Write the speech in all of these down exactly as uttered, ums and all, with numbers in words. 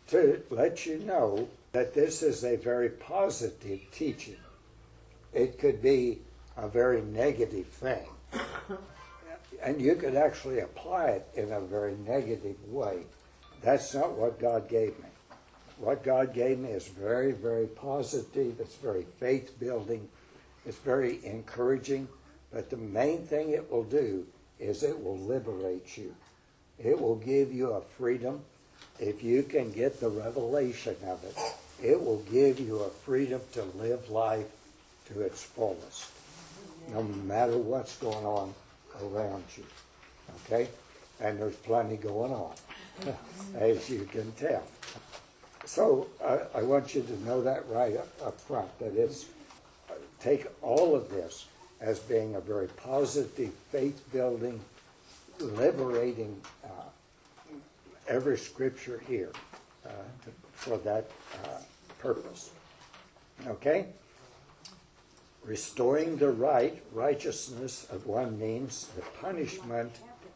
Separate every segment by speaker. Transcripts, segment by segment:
Speaker 1: to let you know that this is a very positive teaching. It could be a very negative thing. And you could actually apply it in a very negative way. That's not what God gave me. What God gave me is very, very positive. It's very faith-building. It's very encouraging. But the main thing it will do is it will liberate you. It will give you a freedom. If you can get the revelation of it, it will give you a freedom to live life to its fullest, no matter what's going on around you. Okay? And there's plenty going on, as you can tell. So I, I want you to know that right up, up front, that it's, uh, take all of this as being a very positive, faith-building, liberating uh, every scripture here uh, to, for that uh, purpose. Okay? Restoring the right, righteousness of one means the punishment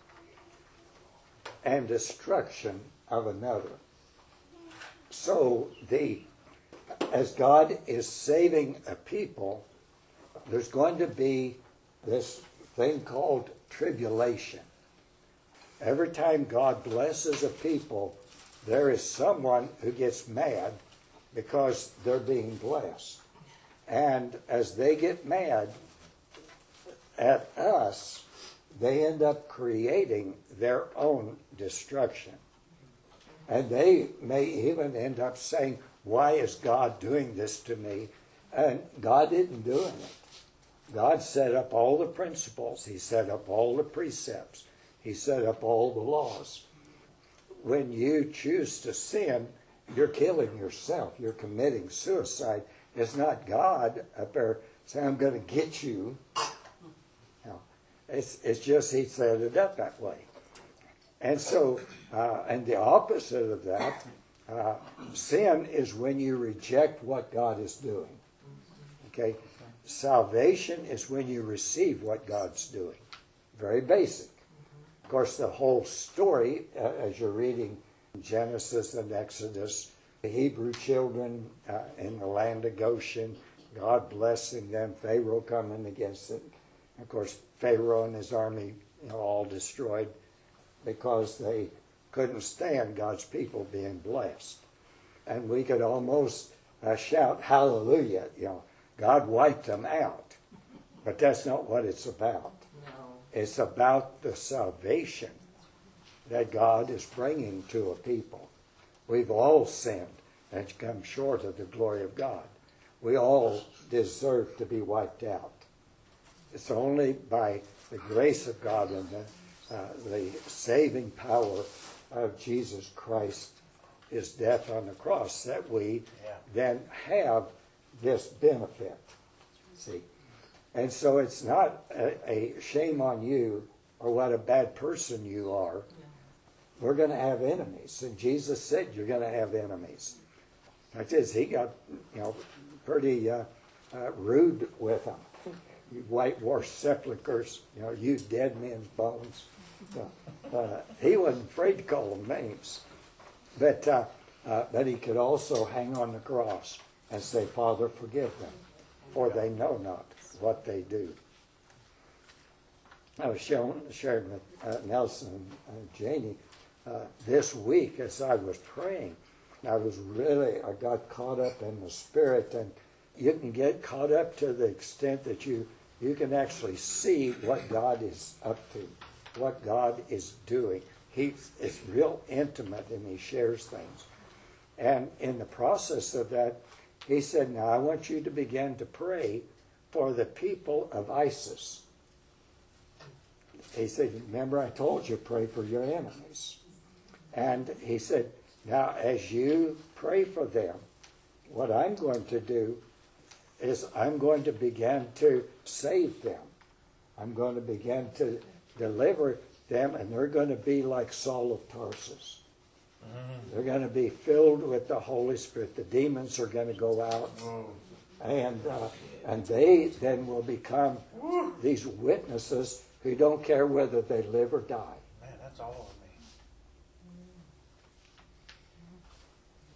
Speaker 1: and destruction of another. So the as God is saving a people, there's going to be this thing called tribulation. Every time God blesses a people, there is someone who gets mad because they're being blessed. And as they get mad at us, they end up creating their own destruction. And they may even end up saying, why is God doing this to me? And God isn't doing it. God set up all the principles. He set up all the precepts. He set up all the laws. When you choose to sin, you're killing yourself. You're committing suicide. It's not God up there saying, I'm going to get you. No, it's, it's just He set it up that way. And so, uh, and the opposite of that, uh, sin is when you reject what God is doing. Okay? Salvation is when you receive what God's doing. Very basic. Of course, the whole story, uh, as you're reading Genesis and Exodus, the Hebrew children uh, in the land of Goshen, God blessing them, Pharaoh coming against it. Of course, Pharaoh and his army, you know, all destroyed because they couldn't stand God's people being blessed. And we could almost uh, shout hallelujah, you know, God wiped them out. But that's not what it's about. It's about the salvation that God is bringing to a people. We've all sinned and come short of the glory of God. We all deserve to be wiped out. It's only by the grace of God and the, uh, the saving power of Jesus Christ, His death on the cross, that we yeah. then have this benefit. See? And so it's not a, a shame on you or what a bad person you are. Yeah. We're going to have enemies. And Jesus said you're going to have enemies. That is, He got, you know, pretty uh, uh, rude with them. You whitewashed sepulchres, you know, you dead men's bones. Uh, uh, he wasn't afraid to call them names. But, uh, uh, but He could also hang on the cross and say, Father, forgive them, for they know not what they do. I was showing, sharing with uh, Nelson and Janie uh, this week as I was praying. I was really, I got caught up in the Spirit, and you can get caught up to the extent that you, you can actually see what God is up to, what God is doing. He is real intimate, and He shares things. And in the process of that, He said, now I want you to begin to pray for the people of ISIS. He said, remember I told you, pray for your enemies. And He said, now as you pray for them, what I'm going to do is I'm going to begin to save them. I'm going to begin to deliver them, and they're going to be like Saul of Tarsus. Mm-hmm. They're going to be filled with the Holy Spirit. The demons are going to go out. Oh. And uh, and they then will become these witnesses who don't care whether they live or die.
Speaker 2: Man, that's all of me.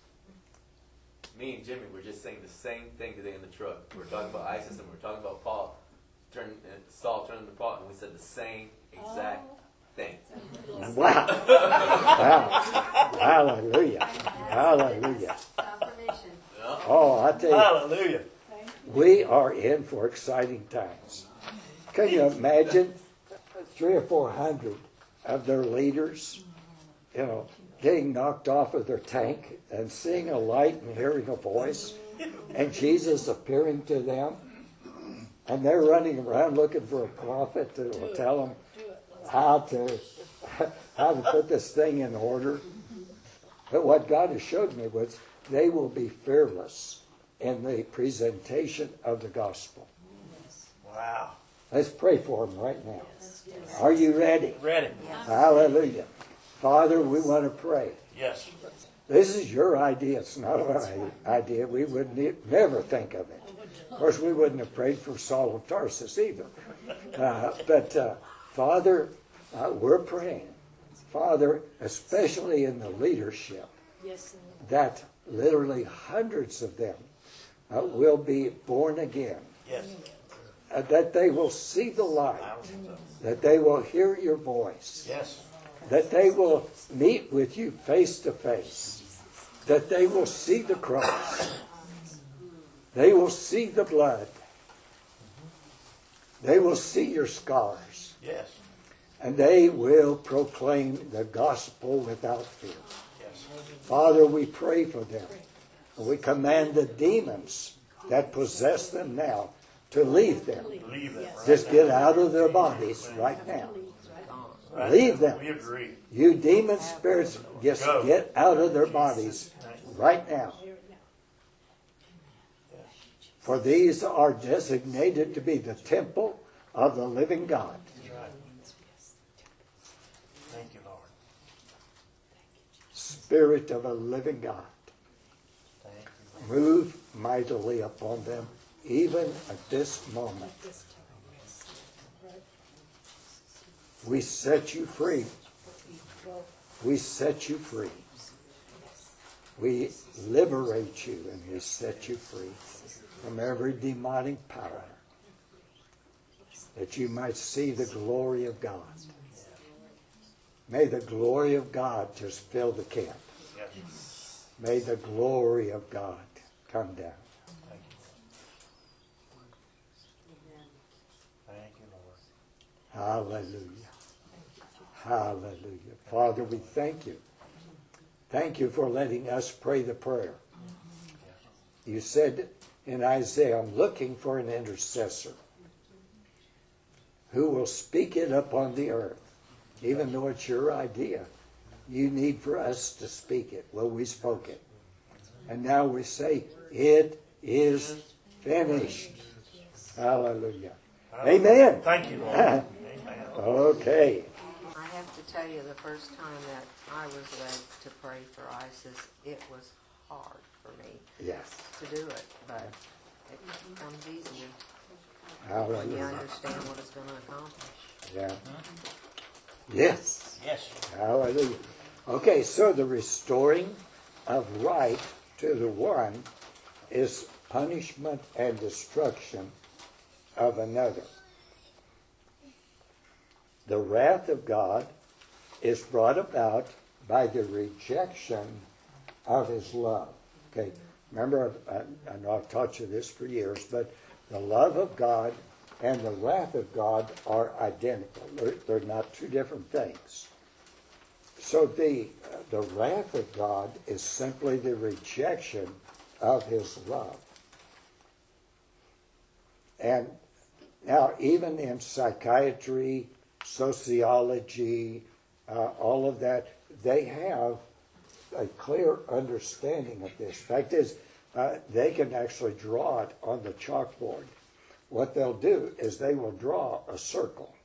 Speaker 2: me and Jimmy were just saying the same thing today in the truck. We were talking about ISIS and we were talking about Paul, turn, uh, Saul turning to Paul, and we said the same exact thing.
Speaker 1: Wow. Wow. Hallelujah. Hallelujah.
Speaker 3: Confirmation.
Speaker 1: Oh, I tell you,
Speaker 4: Hallelujah.
Speaker 1: we are in for exciting times. Can you imagine three or four hundred of their leaders, you know, getting knocked off of their tank and seeing a light and hearing a voice, and Jesus appearing to them, and they're running around looking for a prophet that will tell them how to how to put this thing in order. But what God has showed me was they will be fearless in the presentation of the gospel.
Speaker 4: Wow.
Speaker 1: Let's pray for them right now. Are you ready?
Speaker 4: Ready.
Speaker 1: Hallelujah. Father, we want to pray.
Speaker 4: Yes.
Speaker 1: This is your idea. It's not our idea. We would ne- never think of it. Of course, we wouldn't have prayed for Saul of Tarsus either. Uh, but, uh, Father, uh, we're praying. Father, especially in the leadership, that literally hundreds of them uh, will be born again.
Speaker 4: Yes.
Speaker 1: Uh, that they will see the light. That they will hear your voice.
Speaker 4: Yes.
Speaker 1: That they will meet with you face to face. That they will see the cross. They will see the blood. They will see your scars.
Speaker 4: Yes.
Speaker 1: And they will proclaim the gospel without fear.
Speaker 4: Yes.
Speaker 1: Father, we pray for them. We command the demons that possess them now to leave them.
Speaker 4: Leave them. Right
Speaker 1: Just
Speaker 4: now.
Speaker 1: get out of their bodies right now.
Speaker 4: Right
Speaker 1: Leave
Speaker 4: now.
Speaker 1: them.
Speaker 4: We agree.
Speaker 1: You demon spirits, just
Speaker 4: Go.
Speaker 1: get out of their bodies right now. For these are designated to be the temple of the living God.
Speaker 4: That's right. Thank you, Lord.
Speaker 1: Spirit of a living God,
Speaker 4: Thank you, Lord.
Speaker 1: move mightily upon them, even at this moment. We set you free. We set you free. We liberate you and we set you free from every demonic power, that you might see the glory of God. May the glory of God just fill the camp.
Speaker 4: Yes.
Speaker 1: May the glory of God come down.
Speaker 4: Thank you. Thank you, Lord.
Speaker 1: Hallelujah. Hallelujah. Father, we thank you. Thank you for letting us pray the prayer. You said in Isaiah, I'm looking for an intercessor who will speak it up on the earth. Even though it's your idea, you need for us to speak it. Well, we spoke it. And now we say, it is finished. Hallelujah. Amen.
Speaker 4: Thank you, Lord. Amen.
Speaker 1: Okay.
Speaker 3: I have to tell you, the first time that I was led to pray for ISIS, it was hard for me
Speaker 1: Yes.
Speaker 3: to do it, but it comes easier when you
Speaker 1: Hallelujah.
Speaker 3: understand what it's going to accomplish.
Speaker 1: Yeah. Yes.
Speaker 4: Yes.
Speaker 1: Hallelujah. Okay, so the restoring of right to the one is punishment and destruction of another. The wrath of God is brought about by the rejection of his love. Okay, remember, I, I know I've taught you this for years, but the love of God and the wrath of God are identical. They're, they're not two different things. So the, the wrath of God is simply the rejection of his love. And now, even in psychiatry, sociology, uh, all of that, they have a clear understanding of this. Fact is, uh, they can actually draw it on the chalkboard. What they'll do is they will draw a circle,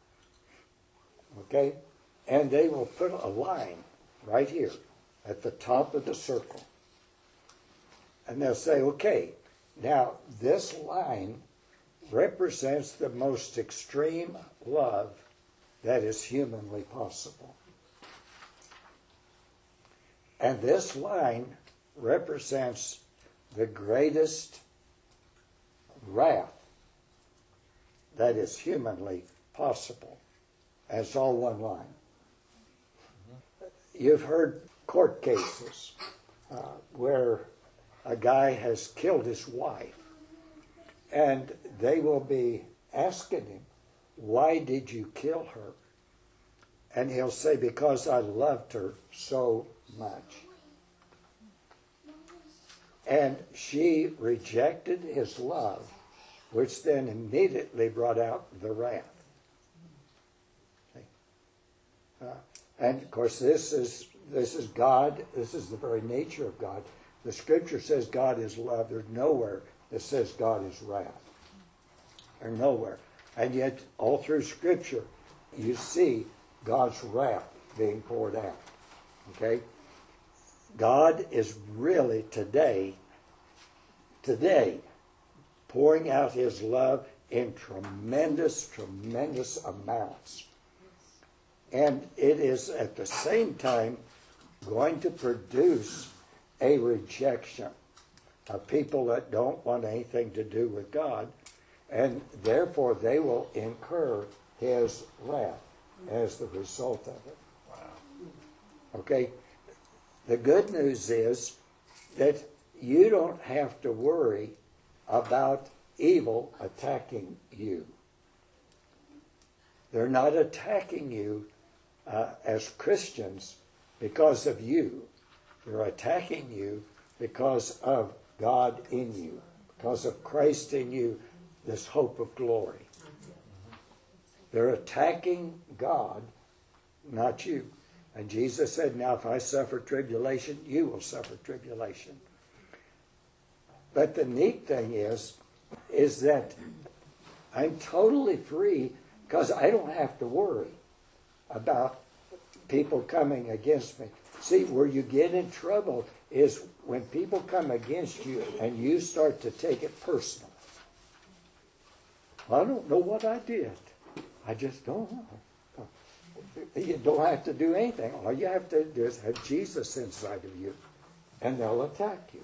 Speaker 1: okay? And they will put a line right here at the top of the circle. And they'll say, okay, now this line represents the most extreme love that is humanly possible. And this line represents the greatest wrath that is humanly possible. That's all one line. You've heard court cases uh, where a guy has killed his wife, and they will be asking him, why did you kill her? And he'll say, because I loved her so much. And she rejected his love, which then immediately brought out the wrath. Uh, and of course, this is this is God. This is the very nature of God. The Scripture says God is love. There's nowhere that says God is wrath. There's nowhere. And yet, all through Scripture, you see God's wrath being poured out. Okay? God is really today, today, pouring out His love in tremendous, tremendous amounts. And it is at the same time going to produce a rejection of people that don't want anything to do with God, and therefore they will incur His wrath as the result of it. Wow. Okay? The good news is that you don't have to worry about evil attacking you. They're not attacking you uh, as Christians because of you. They're attacking you because of God in you, because of Christ in you, this hope of glory. They're attacking God, not you. And Jesus said, now if I suffer tribulation, you will suffer tribulation. But the neat thing is, is that I'm totally free because I don't have to worry about people coming against me. See, where you get in trouble is when people come against you and you start to take it personal. I don't know what I did. I just don't know. You don't have to do anything. All you have to do is have Jesus inside of you, and they'll attack you.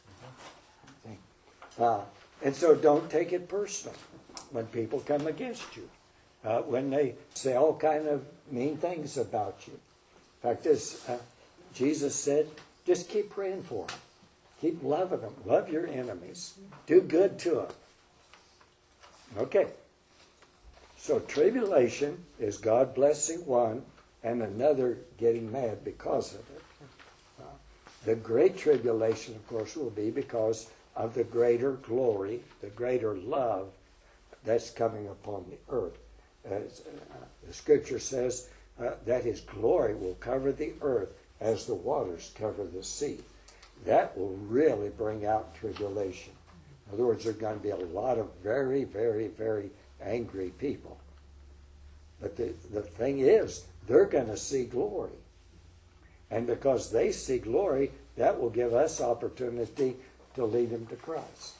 Speaker 1: Uh, and so don't take it personal when people come against you, uh, when they say all kind of mean things about you. In fact, as uh, Jesus said, just keep praying for them. Keep loving them. Love your enemies. Do good to them. Okay. So tribulation is God blessing one and another getting mad because of it. Uh, the great tribulation, of course, will be because of the greater glory, the greater love that's coming upon the earth. As, uh, the Scripture says uh, that His glory will cover the earth as the waters cover the sea. That will really bring out tribulation. In other words, there are going to be a lot of very, very, very angry people. But the, the thing is, they're going to see glory. And because they see glory, that will give us opportunity to lead them to Christ.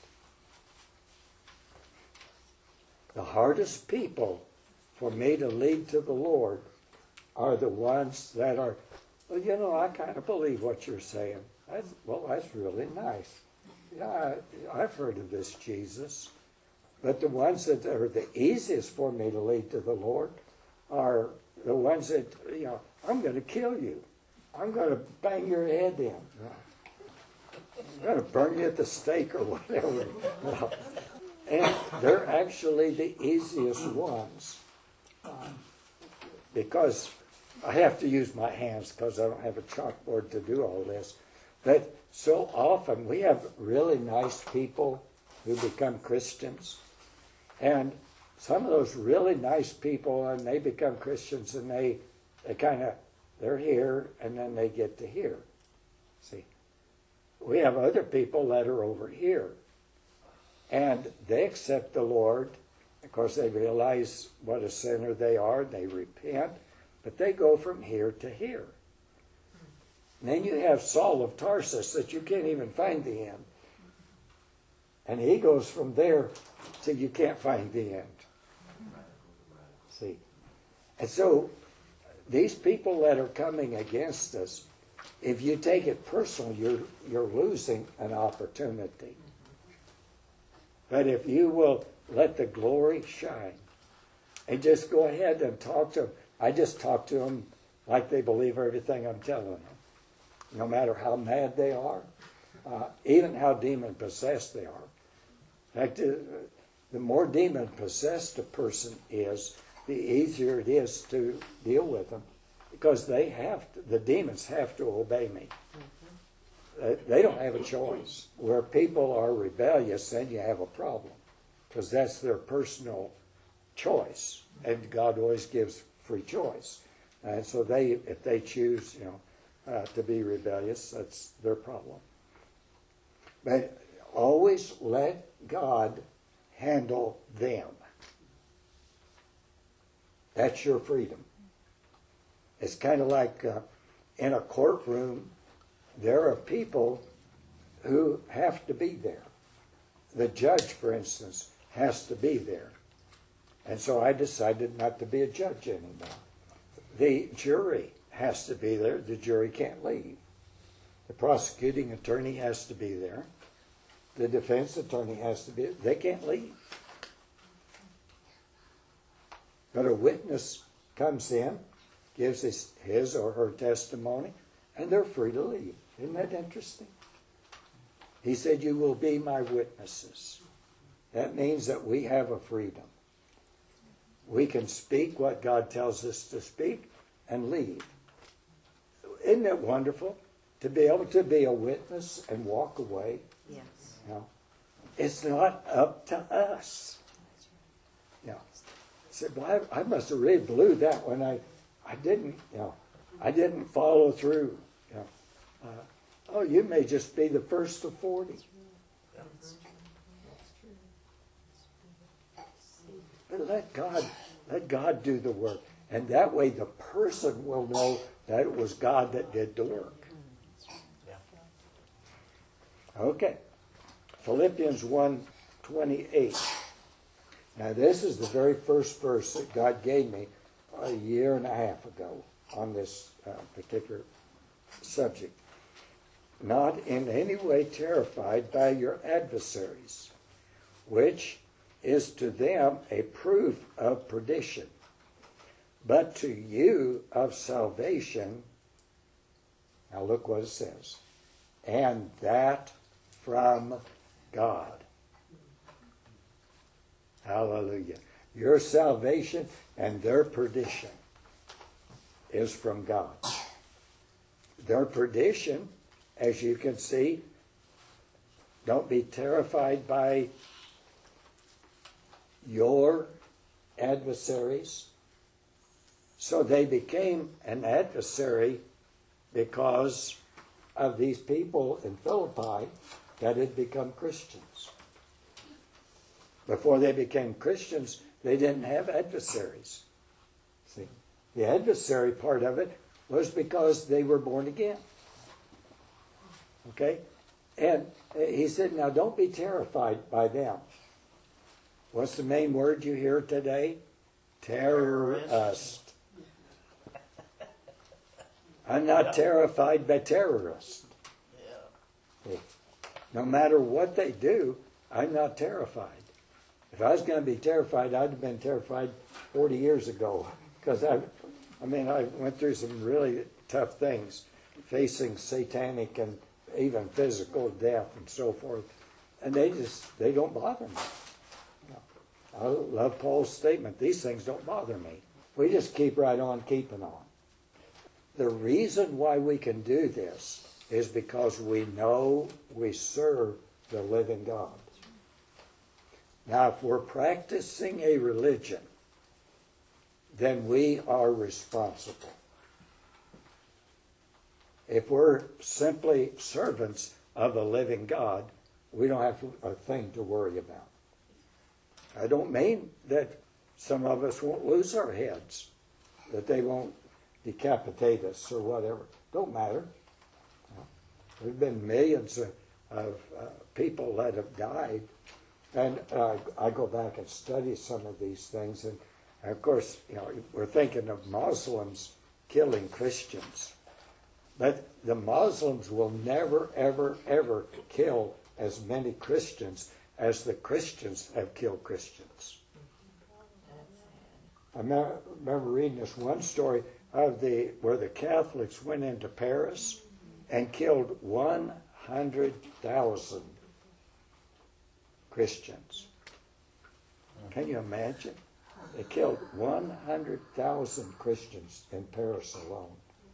Speaker 1: The hardest people for me to lead to the Lord are the ones that are, well, you know, I kind of believe what you're saying. That's, well, that's really nice. Yeah, I, I've heard of this Jesus. But the ones that are the easiest for me to lead to the Lord are the ones that, you know, I'm going to kill you. I'm going to bang your head in. I'm going to burn you at the stake or whatever. And they're actually the easiest ones. Um, because I have to use my hands because I don't have a chalkboard to do all this. But so often we have really nice people who become Christians. And some of those really nice people, and they become Christians, and they, they kind of, they're here, and then they get to here. See, we have other people that are over here, and they accept the Lord. Of course, they realize what a sinner they are, they repent, but they go from here to here. And then you have Saul of Tarsus that you can't even find the end. And he goes from there till you can't find the end. See? And so these people that are coming against us, if you take it personal, you're, you're losing an opportunity. But if you will let the glory shine and just go ahead and talk to them. I just talk to them like they believe everything I'm telling them. No matter how mad they are, uh, even how demon-possessed they are. In fact, uh, the more demon-possessed a person is, the easier it is to deal with them. Because they have to, the demons have to obey me. Uh, they don't have a choice. Where people are rebellious, then you have a problem. Because that's their personal choice. And God always gives free choice. And so they, if they choose, you know, uh, to be rebellious, that's their problem. But always let God handle them. That's your freedom. It's kind of like uh, in a courtroom, there are people who have to be there. The judge, for instance, has to be there. And so I decided not to be a judge anymore. The jury has to be there. The jury can't leave. The prosecuting attorney has to be there. The defense attorney has to be there. They can't leave. But a witness comes in, gives his, his or her testimony, and they're free to leave. Isn't that interesting? He said, you will be my witnesses. That means that we have a freedom. We can speak what God tells us to speak and leave. Isn't it wonderful to be able to be a witness and walk away?
Speaker 3: Yes.
Speaker 1: You know, it's not up to us. You know, I said, well, I, I must have really blew that when I, I didn't, you know, I didn't follow through. You know, uh, oh, you may just be the first of forty. But let God, let God do the work. And that way the person will know that it was God that did the work. Okay. Philippians one twenty-eight. Now this is the very first verse that God gave me a year and a half ago on this uh, particular subject. Not in any way terrified by your adversaries, which is to them a proof of perdition, but to you of salvation. Now look what it says. And that from God. Hallelujah. Your salvation and their perdition is from God. Their perdition, as you can see, don't be terrified by your adversaries. So they became an adversary because of these people in Philippi that had become Christians. Before they became Christians, they didn't have adversaries. See, the adversary part of it was because they were born again. Okay? And he said, now don't be terrified by them. What's the main word you hear today? Terrorist. I'm not terrified by terrorists.
Speaker 4: Yeah.
Speaker 1: No matter what they do, I'm not terrified. If I was going to be terrified, I'd have been terrified forty years ago. Because I, I mean, I went through some really tough things, facing satanic and even physical death and so forth. And they just, they don't bother me. I love Paul's statement, these things don't bother me. We just keep right on keeping on. The reason why we can do this is because we know we serve the living God. Now, if we're practicing a religion, then we are responsible. If we're simply servants of the living God, we don't have a thing to worry about. I don't mean that some of us won't lose our heads, that they won't decapitate us or whatever. Don't matter. There have been millions of, of uh, people that have died. And uh, I go back and study some of these things. And, and of course, you know, we're thinking of Muslims killing Christians. But the Muslims will never, ever, ever kill as many Christians as the Christians have killed Christians. I remember reading this one story of the where the Catholics went into Paris and killed one hundred thousand Christians. Can you imagine? They killed one hundred thousand Christians in Paris alone.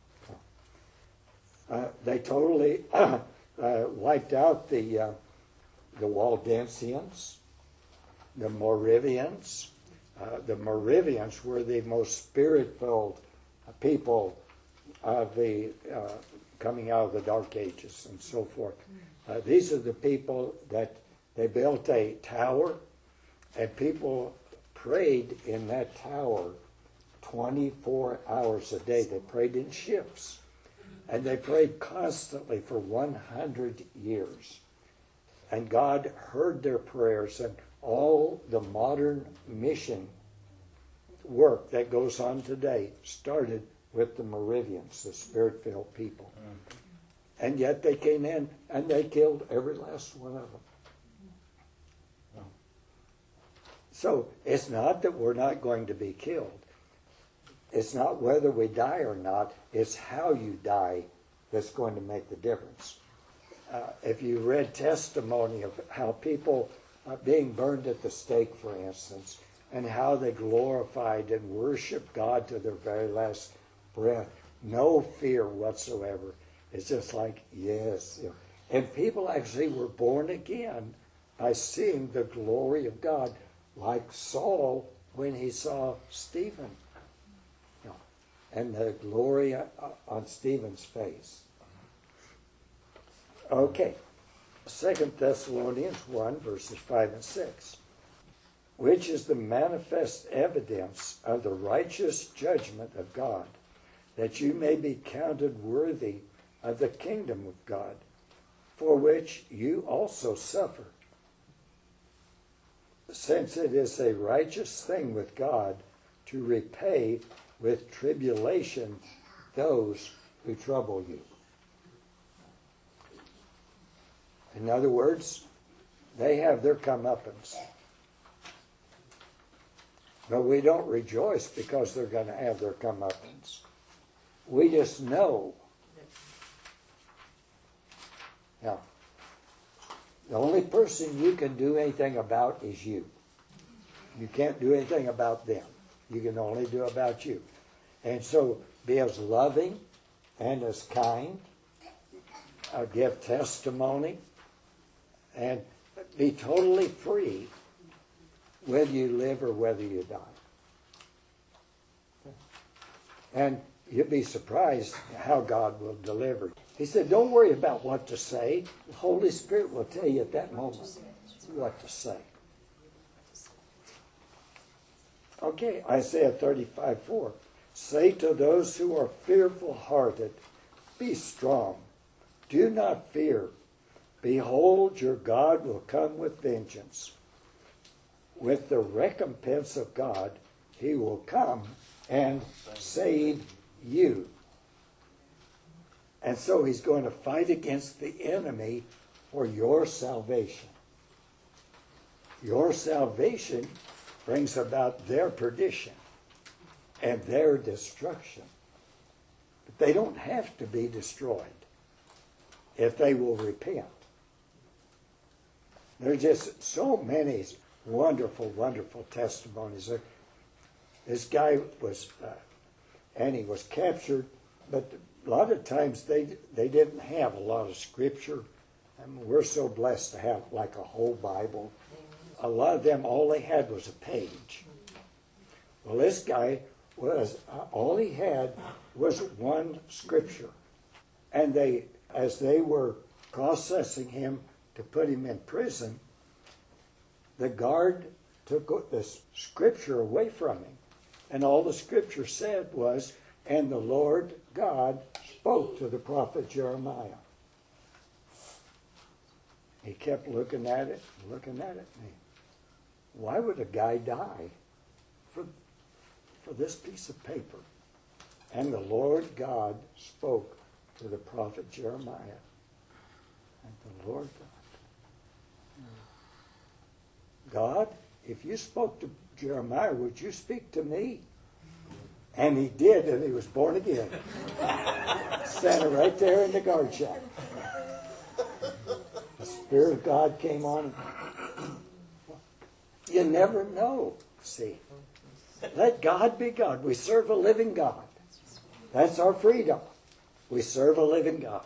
Speaker 1: Uh, they totally uh, uh, wiped out the uh, the Waldensians, the Moravians. Uh, the Moravians were the most spirit-filled people of the uh, coming out of the Dark Ages and so forth. Uh, these are the people that they built a tower, and people prayed in that tower twenty-four hours a day. They prayed in shifts, and they prayed constantly for one hundred years. And God heard their prayers, and all the modern mission work that goes on today started with the Moravians, the spirit-filled people. Mm. And yet they came in and they killed every last one of them. No. So it's not that we're not going to be killed. It's not whether we die or not. It's how you die that's going to make the difference. Uh, if you read testimony of how people uh, being burned at the stake, for instance, and how they glorified and worshiped God to their very last breath, no fear whatsoever. It's just like, yes. You know. And people actually were born again by seeing the glory of God, like Saul when he saw Stephen. You know, and the glory on Stephen's face. Okay. Second Thessalonians one, verses five and six. Which is the manifest evidence of the righteous judgment of God, that you may be counted worthy of the kingdom of God, for which you also suffer. Since it is a righteous thing with God to repay with tribulation those who trouble you. In other words, they have their comeuppance. But we don't rejoice because they're going to have their comeuppance. We just know. Now, the only person you can do anything about is you. You can't do anything about them. You can only do about you. And so be as loving and as kind. Uh, give testimony. And be totally free whether you live or whether you die. And you'll be surprised how God will deliver. He said, don't worry about what to say. The Holy Spirit will tell you at that moment what to say. Okay, Isaiah thirty-five four. Say to those who are fearful-hearted, be strong. Do not fear. Behold, your God will come with vengeance. With the recompense of God, he will come and save you. And so he's going to fight against the enemy for your salvation. Your salvation brings about their perdition and their destruction. But they don't have to be destroyed if they will repent. There are just so many wonderful, wonderful testimonies. This guy was, uh, and he was captured, but a lot of times they they didn't have a lot of scripture. I mean, we're so blessed to have like a whole Bible. A lot of them, all they had was a page. Well, this guy was, uh, all he had was one scripture. And they, as they were processing him to put him in prison, the guard took this scripture away from him. And all the scripture said was, and the Lord God spoke to the prophet Jeremiah. He kept looking at it, looking at it. And he, why would a guy die for, for this piece of paper? And the Lord God spoke to the prophet Jeremiah. And the Lord God, God, if you spoke to Jeremiah, would you speak to me? And he did, and he was born again. Standing right there in the guard shack. The Spirit of God came on him. You never know, see. Let God be God. We serve a living God. That's our freedom. We serve a living God.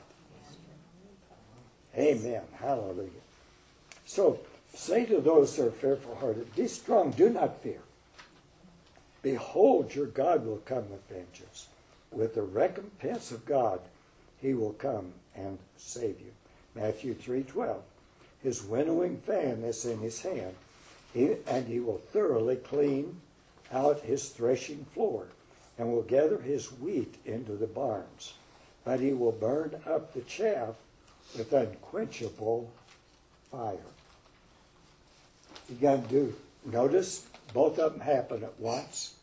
Speaker 1: Amen. Hallelujah. So, say to those who are fearful-hearted, be strong, do not fear. Behold, your God will come with vengeance. With the recompense of God, he will come and save you. Matthew three twelve. His winnowing fan is in his hand, he, and he will thoroughly clean out his threshing floor, and will gather his wheat into the barns. But he will burn up the chaff with unquenchable fire. You got to do, notice, both of them happen at once.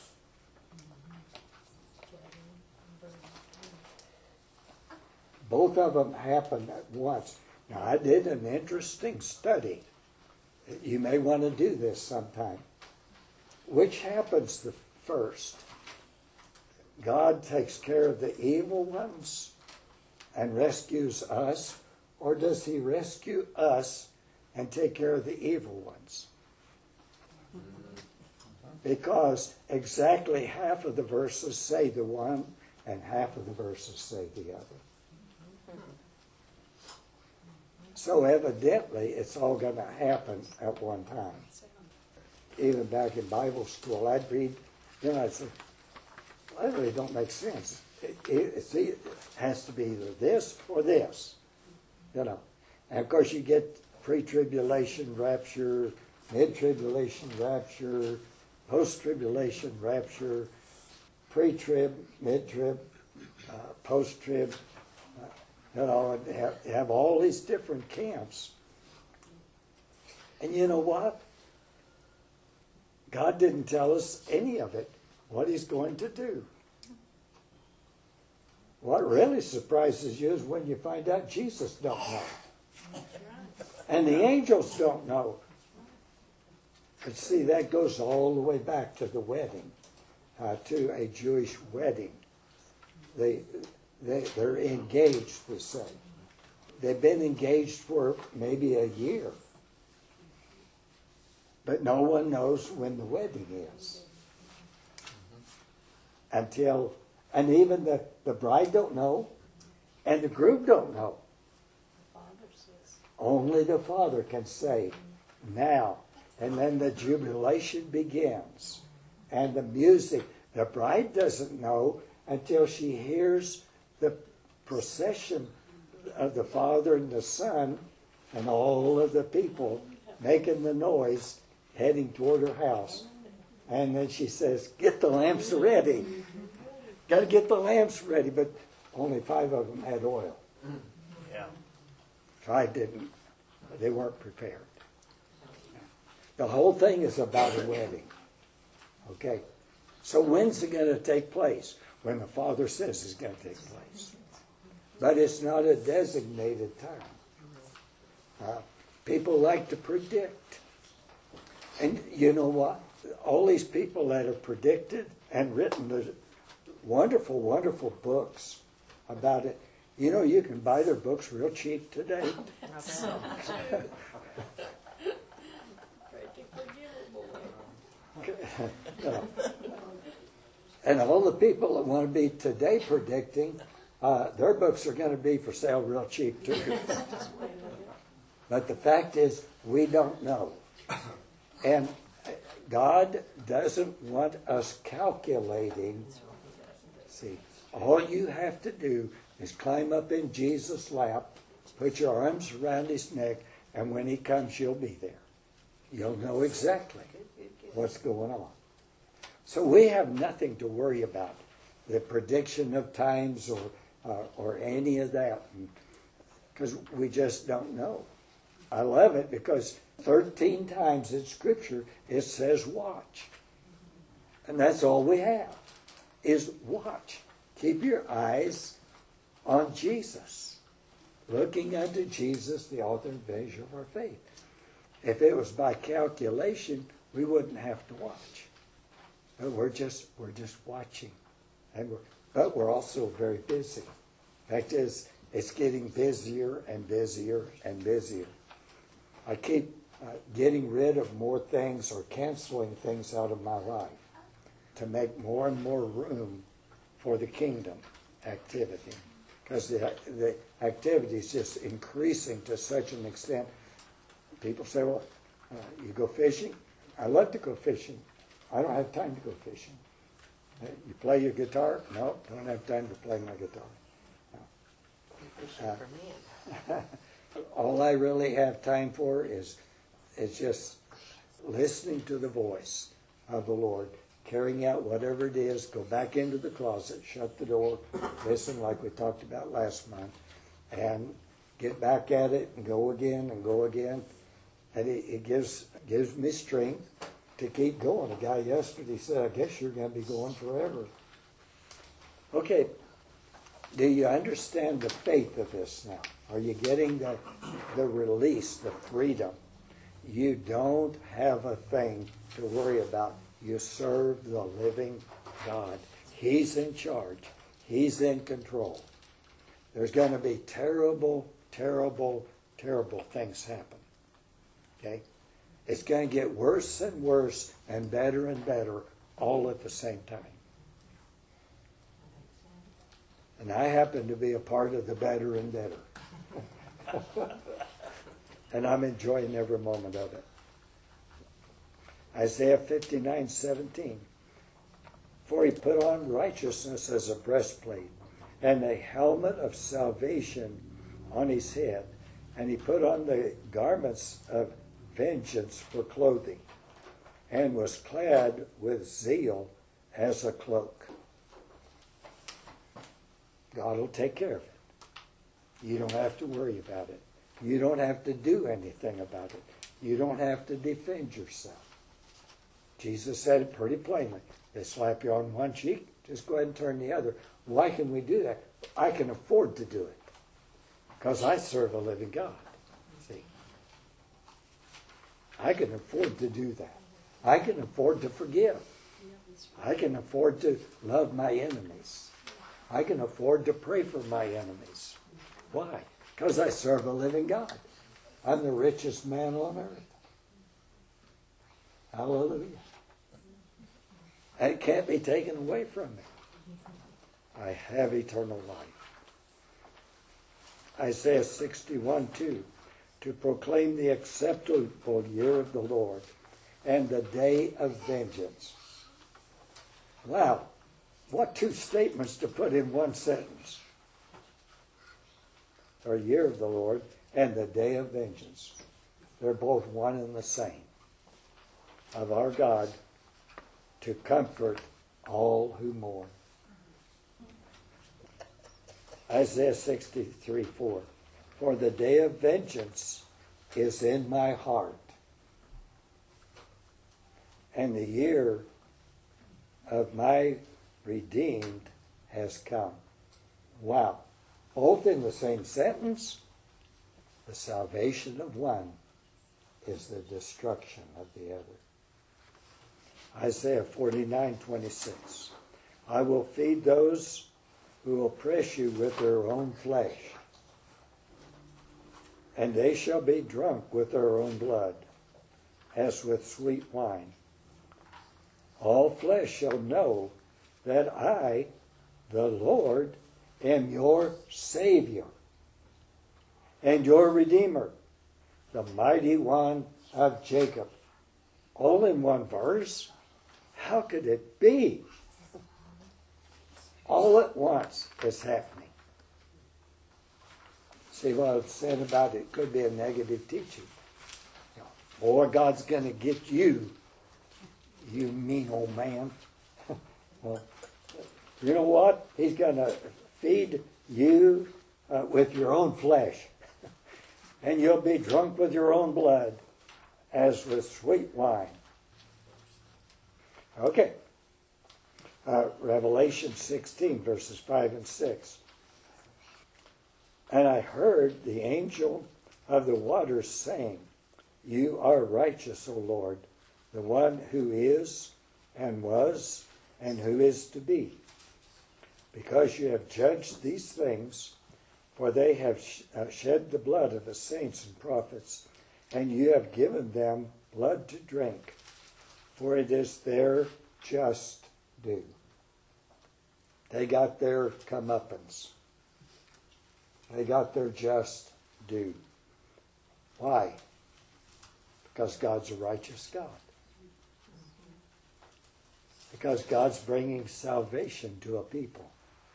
Speaker 1: Both of them happen at once. Now, I did an interesting study. You may want to do this sometime. Which happens the first? God takes care of the evil ones and rescues us, or does he rescue us and take care of the evil ones? Because exactly half of the verses say the one and half of the verses say the other. So evidently it's all going to happen at one time. Even back in Bible school, I'd read, you know, I'd say, well, that really don't make sense. It, it, it's, it has to be either this or this, you know. And of course you get pre-tribulation rapture, mid-tribulation rapture, post-tribulation rapture, pre-trib, mid-trib, uh, post-trib, uh, you know, and have, have all these different camps. And you know what? God didn't tell us any of it, what he's going to do. What really surprises you is when you find out Jesus don't know. And the angels don't know. But see, that goes all the way back to the wedding, uh, to a Jewish wedding. They, they, they're engaged, we say. They've been engaged for maybe a year. But no one knows when the wedding is. Until, and even the, the bride don't know, and the groom don't know. Only the Father can say, now. And then the jubilation begins. And the music, the bride doesn't know until she hears the procession of the Father and the Son and all of the people making the noise heading toward her house. And then she says, get the lamps ready. Got to get the lamps ready. But only five of them had oil.
Speaker 4: Yeah.
Speaker 1: Five didn't. They weren't prepared. The whole thing is about a wedding. Okay? So when's it going to take place? When the Father says it's going to take place. But it's not a designated time. Uh, people like to predict. And you know what? All these people that have predicted and written the wonderful, wonderful books about it, you know, you can buy their books real cheap today. And all the people that want to be today predicting, uh, their books are going to be for sale real cheap too. But the fact is, we don't know. And God doesn't want us calculating. See, all you have to do is climb up in Jesus' lap, put your arms around his neck, and when he comes, you'll be there. You'll know exactly what's going on. So we have nothing to worry about, the prediction of times or uh, or any of that, because we just don't know. I love it because thirteen times in Scripture it says watch. And that's all we have, is watch. Keep your eyes on Jesus. Looking unto Jesus, the author and finisher of our faith. If it was by calculation, we wouldn't have to watch. But we're just we're just watching. And we're, but we're also very busy. Fact is, it's getting busier and busier and busier. I keep uh, getting rid of more things or canceling things out of my life to make more and more room for the kingdom activity. Because the, the activity is just increasing to such an extent. People say, well, uh, you go fishing? I love to go fishing. I don't have time to go fishing. Uh, You play your guitar? No, don't have time to play my guitar.
Speaker 3: Fishing
Speaker 1: Uh,
Speaker 3: for men.
Speaker 1: All I really have time for is, is just listening to the voice of the Lord, carrying out whatever it is, go back into the closet, shut the door, listen like we talked about last month, and get back at it and go again and go again. And it, it gives gives me strength to keep going. A guy yesterday said, I guess you're going to be going forever. Okay, do you understand the faith of this now? Are you getting the, the release, the freedom? You don't have a thing to worry about. You serve the living God. He's in charge. He's in control. There's going to be terrible, terrible, terrible things happen. Okay? It's going to get worse and worse and better and better all at the same time. And I happen to be a part of the better and better. And I'm enjoying every moment of it. Isaiah fifty-nine seventeen. For he put on righteousness as a breastplate, and a helmet of salvation on his head, and he put on the garments of vengeance for clothing, and was clad with zeal as a cloak. God will take care of it. You don't have to worry about it. You don't have to do anything about it. You don't have to defend yourself. Jesus said it pretty plainly. They slap you on one cheek, just go ahead and turn the other. Why can we do that? I can afford to do it because I serve a living God. See? I can afford to do that. I can afford to forgive. I can afford to love my enemies. I can afford to pray for my enemies. Why? Because I serve a living God. I'm the richest man on earth. Hallelujah. And it can't be taken away from me. I have eternal life. Isaiah sixty-one two. To proclaim the acceptable year of the Lord and the day of vengeance. Wow. What two statements to put in one sentence. Or year of the Lord and the day of vengeance. They're both one and the same. Of our God to comfort all who mourn. Isaiah sixty-three four. For the day of vengeance is in my heart, and the year of my redeemed has come. Wow. Both in the same sentence, the salvation of one is the destruction of the other. Isaiah forty-nine twenty-six. I will feed those who oppress you with their own flesh, and they shall be drunk with their own blood, as with sweet wine. All flesh shall know that I, the Lord, am your Savior and your Redeemer, the mighty one of Jacob. All in one verse? How could it be? All at once is happening. See what I was saying about it could be a negative teaching. You know, boy, God's going to get you, you mean old man. Well, you know what? He's going to feed you uh, with your own flesh. And you'll be drunk with your own blood, as with sweet wine. Okay. Uh, Revelation sixteen, verses five and six. And I heard the angel of the waters saying, You are righteous, O Lord, the one who is and was and who is to be, because you have judged these things, for they have sh- uh, shed the blood of the saints and prophets, and you have given them blood to drink, for it is their just due. They got their comeuppance. They got their just due. Why? Because God's a righteous God. Because God's bringing salvation to a people.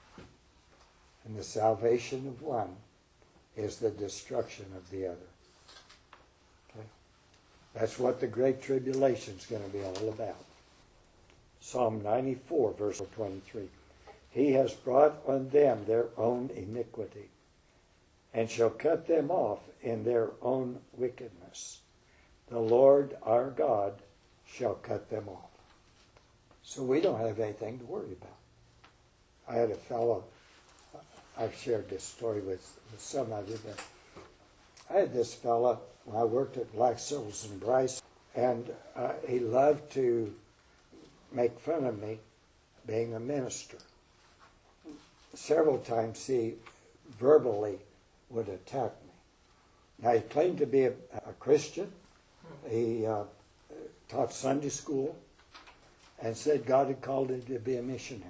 Speaker 1: And the salvation of one is the destruction of the other. Okay? That's what the Great Tribulation is going to be all about. Psalm ninety-four, verse twenty-three. He has brought on them their own iniquity, and shall cut them off in their own wickedness. The Lord our God shall cut them off. So we don't have anything to worry about. I had a fellow, I've shared this story with, with some of you, but I had this fellow when I worked at Black Sills and Bryce, and uh, he loved to make fun of me being a minister. Several times he verbally would attack me. Now he claimed to be a, a Christian. He uh, taught Sunday school and said God had called him to be a missionary.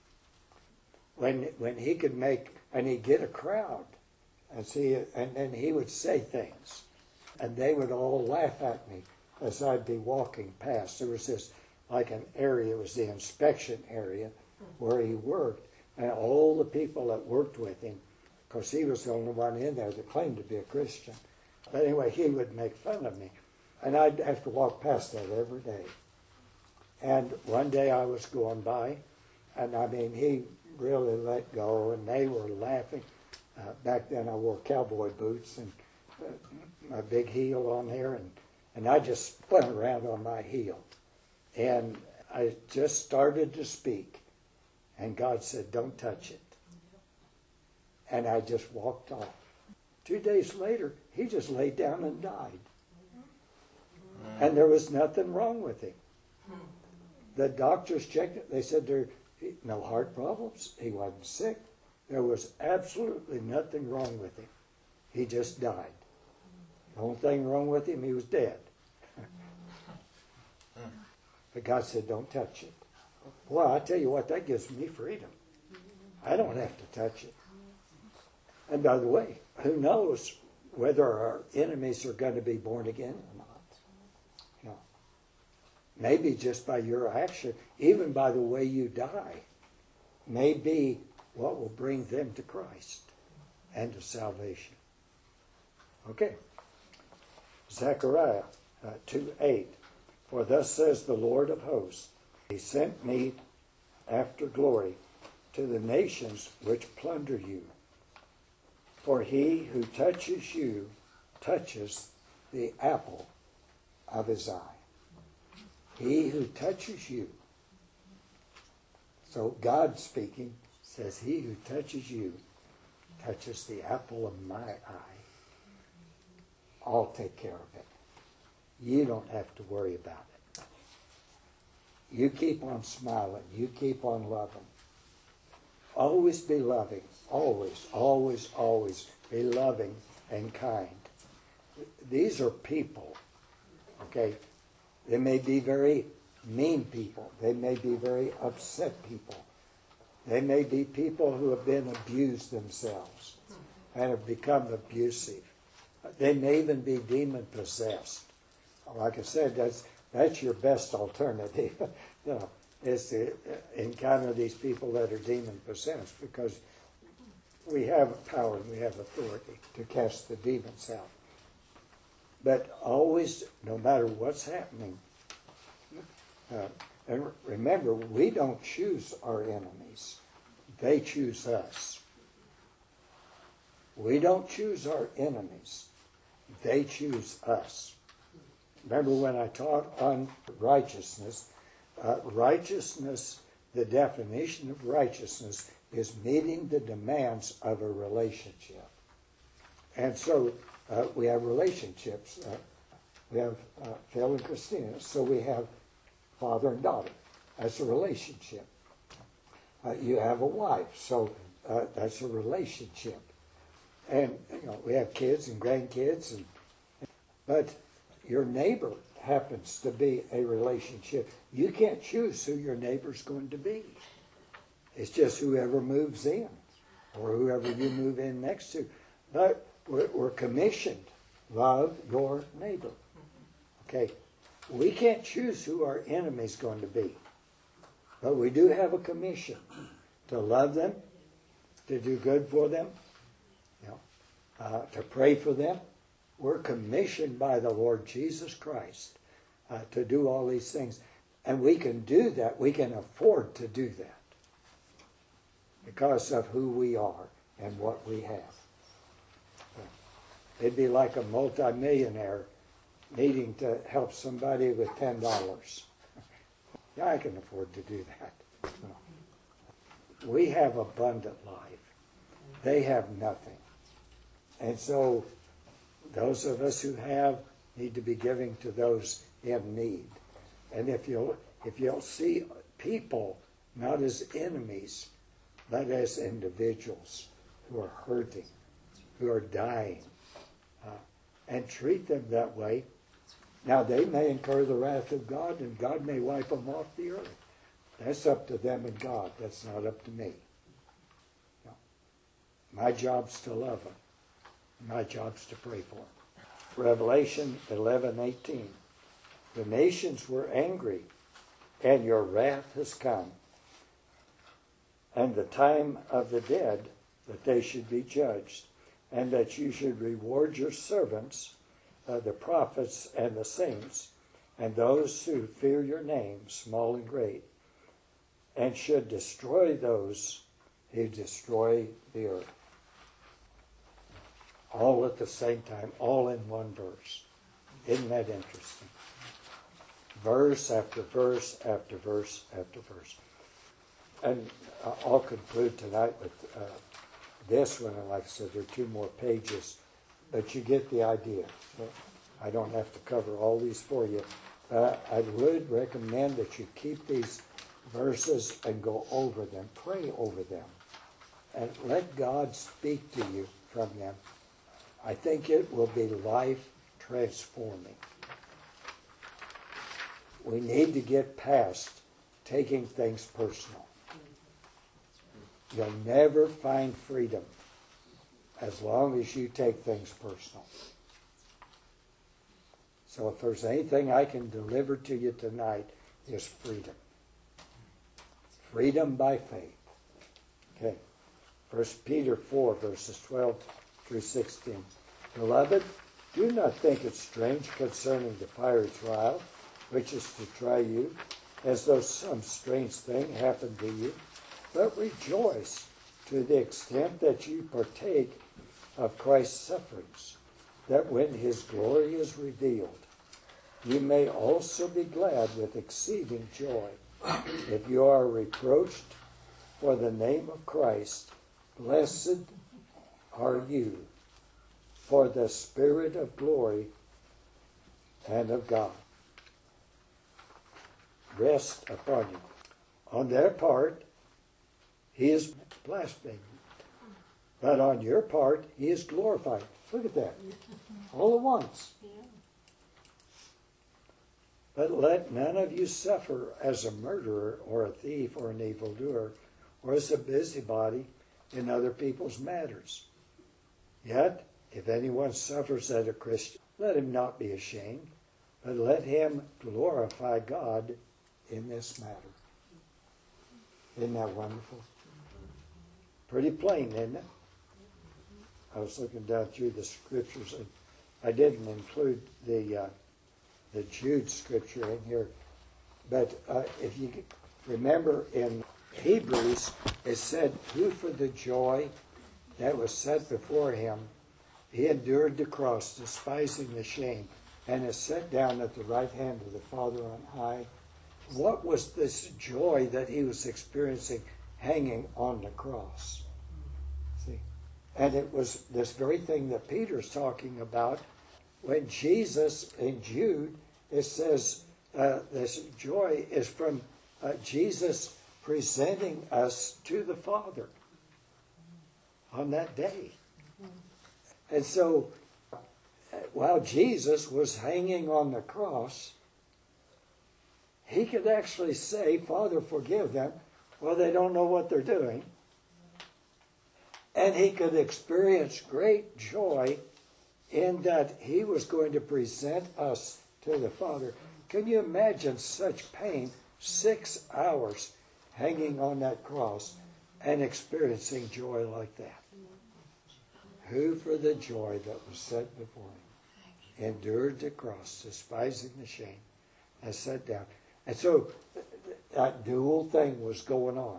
Speaker 1: When when he could make, and he'd get a crowd, and see, and then he would say things, and they would all laugh at me as I'd be walking past. There was this, like an area, it was the inspection area where he worked, and all the people that worked with him, of course he was the only one in there that claimed to be a Christian. But anyway, he would make fun of me, and I'd have to walk past that every day. And one day I was going by, and I mean, he really let go, and they were laughing. Uh, back then I wore cowboy boots and uh, my big heel on there, and, and I just spun around on my heel. And I just started to speak, and God said, don't touch it. And I just walked off. Two days later, he just laid down and died. And there was nothing wrong with him. The doctors checked it. They said there no heart problems. He wasn't sick. There was absolutely nothing wrong with him. He just died. The only thing wrong with him, he was dead. But God said, don't touch it. Well, I tell you what, that gives me freedom. I don't have to touch it. And by the way, who knows whether our enemies are going to be born again or not? No. Maybe just by your action, even by the way you die, may be what will bring them to Christ and to salvation. Okay. Zechariah uh, two eight. For thus says the Lord of hosts, He sent me after glory to the nations which plunder you. For he who touches you touches the apple of his eye. He who touches you. So God speaking says, he who touches you touches the apple of my eye. I'll take care of it. You don't have to worry about it. You keep on smiling. You keep on loving. Always be loving. Always, always, always be loving and kind. These are people, okay? They may be very mean people. They may be very upset people. They may be people who have been abused themselves and have become abusive. They may even be demon-possessed. Like I said, that's that's your best alternative. You know, is to encounter these people that are demon-possessed, because we have power and we have authority to cast the demons out. But always, no matter what's happening, uh, and remember, we don't choose our enemies. They choose us. We don't choose our enemies. They choose us. Remember when I taught on righteousness, uh, righteousness, the definition of righteousness is meeting the demands of a relationship. And so uh, we have relationships. Uh, we have uh, Phil and Christina. So we have father and daughter. That's a relationship. Uh, you have a wife. So uh, that's a relationship. And you know, we have kids and grandkids. And, but your neighbor happens to be a relationship. You can't choose who your neighbor's going to be. It's just whoever moves in or whoever you move in next to. But we're, we're commissioned. Love your neighbor. Okay. We can't choose who our enemy's going to be. But we do have a commission to love them, to do good for them, you know, uh, to pray for them. We're commissioned by the Lord Jesus Christ uh, to do all these things. And we can do that. We can afford to do that because of who we are and what we have. It'd be like a multimillionaire needing to help somebody with ten dollars. Yeah, I can afford to do that. We have abundant life. They have nothing. And so those of us who have need to be giving to those in need. And if you'll, if you'll see people not as enemies, but as individuals who are hurting, who are dying, uh, and treat them that way, now they may incur the wrath of God, and God may wipe them off the earth. That's up to them and God. That's not up to me. No. My job's to love them. My job's to pray for them. Revelation eleven eighteen. The nations were angry, and your wrath has come, and the time of the dead, that they should be judged, and that you should reward your servants, uh, the prophets and the saints, and those who fear your name, small and great, and should destroy those who destroy the earth. All at the same time, all in one verse. Isn't that interesting? Verse after verse after verse after verse. And I'll conclude tonight with uh, this one. And like I said, there are two more pages, but you get the idea. So I don't have to cover all these for you. Uh, I would recommend that you keep these verses and go over them. Pray over them. And let God speak to you from them. I think it will be life transforming. We need to get past taking things personal. You'll never find freedom as long as you take things personal. So if there's anything I can deliver to you tonight, is freedom. Freedom by faith. Okay. First Peter four, verses twelve through sixteen. Beloved, do not think it strange concerning the fiery trial, which is to try you, as though some strange thing happened to you, but rejoice to the extent that you partake of Christ's sufferings, that when his glory is revealed, you may also be glad with exceeding joy. If you are reproached for the name of Christ, blessed are you, for the Spirit of glory and of God rest upon you. On their part, he is blasphemed. But on your part, he is glorified. Look at that. All at once. But let none of you suffer as a murderer or a thief or an evildoer or as a busybody in other people's matters. Yet, if anyone suffers as a Christian, let him not be ashamed, but let him glorify God in this matter. Isn't that wonderful? Pretty plain, isn't it? I was looking down through the scriptures, and I didn't include the uh, the Jude scripture in here. But uh, if you remember in Hebrews, it said, who for the joy that was set before him, he endured the cross, despising the shame, and is set down at the right hand of the Father on high. What was this joy that he was experiencing hanging on the cross? See, And it was this very thing that Peter's talking about when Jesus in Jude, it says uh, this joy is from uh, Jesus presenting us to the Father on that day. And so while Jesus was hanging on the cross, he could actually say, Father, forgive them. Well, they don't know what they're doing. And he could experience great joy in that he was going to present us to the Father. Can you imagine such pain, six hours hanging on that cross and experiencing joy like that? Who for the joy that was set before him endured the cross, despising the shame, and sat down. And so that dual thing was going on.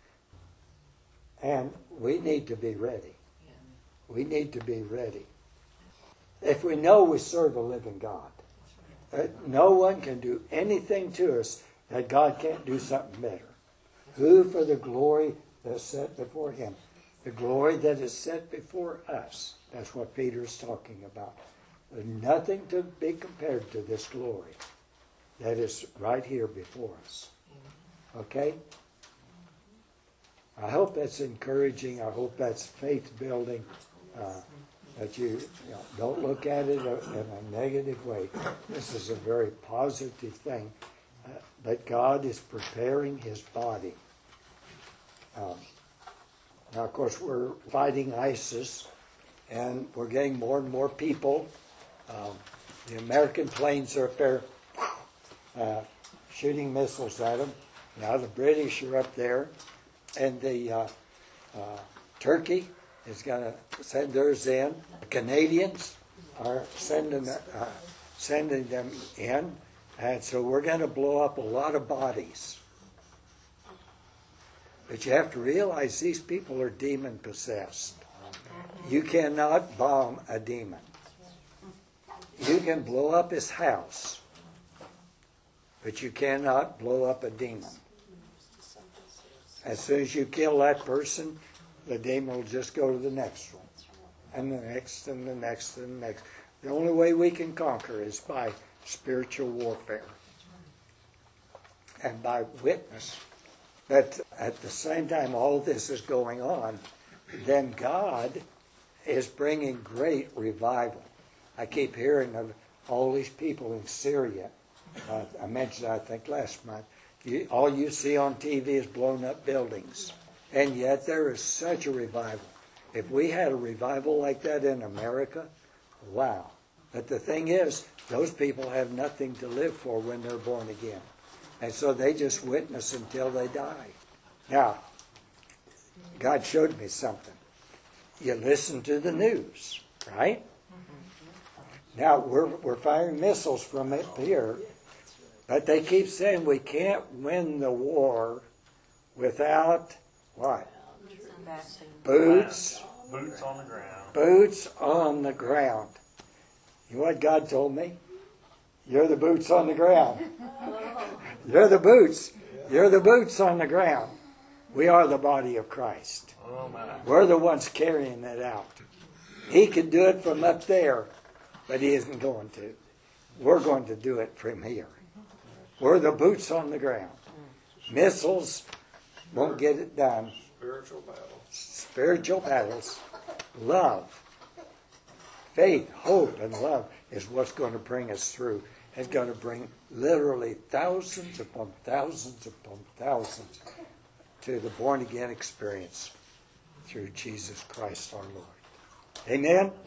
Speaker 1: And we need to be ready. We need to be ready. If we know we serve a living God, that no one can do anything to us that God can't do something better. Who for the glory that's set before him? The glory that is set before us. That's what Peter's talking about. There's nothing to be compared to this glory that is right here before us. Okay? I hope that's encouraging. I hope that's faith building. Uh, that you, you know, don't look at it in a negative way. This is a very positive thing. Uh, but God is preparing his body. Um, now, of course, we're fighting ISIS, and we're getting more and more people. Um, the American planes are up there uh, shooting missiles at them. Now the British are up there, and the uh, uh, Turkey is going to send theirs in. The Canadians are sending uh, sending them in, and so we're going to blow up a lot of bodies. But you have to realize these people are demon possessed. You cannot bomb a demon. You can blow up his house, but you cannot blow up a demon. As soon as you kill that person, the demon will just go to the next one, and the next, and the next, and the next. The only way we can conquer is by spiritual warfare and by witness. But at the same time all this is going on, then God is bringing great revival. I keep hearing of all these people in Syria. Uh, I mentioned, I think, last month. You, all you see on T V is blown up buildings. And yet there is such a revival. If we had a revival like that in America, wow. But the thing is, those people have nothing to live for when they're born again. And so they just witness until they die. Now, God showed me something. You listen to the news, right? Now, we're, we're firing missiles from it here, but they keep saying we can't win the war without what? Boots.
Speaker 4: Boots on the ground.
Speaker 1: Boots on the ground. You know what God told me? You're the boots on the ground. You're the boots. You're the boots on the ground. We are the body of Christ.
Speaker 4: Oh my.
Speaker 1: We're the ones carrying it out. He could do it from up there, but he isn't going to. We're going to do it from here. We're the boots on the ground. Missiles won't get it done.
Speaker 4: Spiritual battles.
Speaker 1: Spiritual battles. Love. Faith, hope, and love is what's going to bring us through. It's going to bring literally thousands upon thousands upon thousands to the born-again experience through Jesus Christ our Lord. Amen?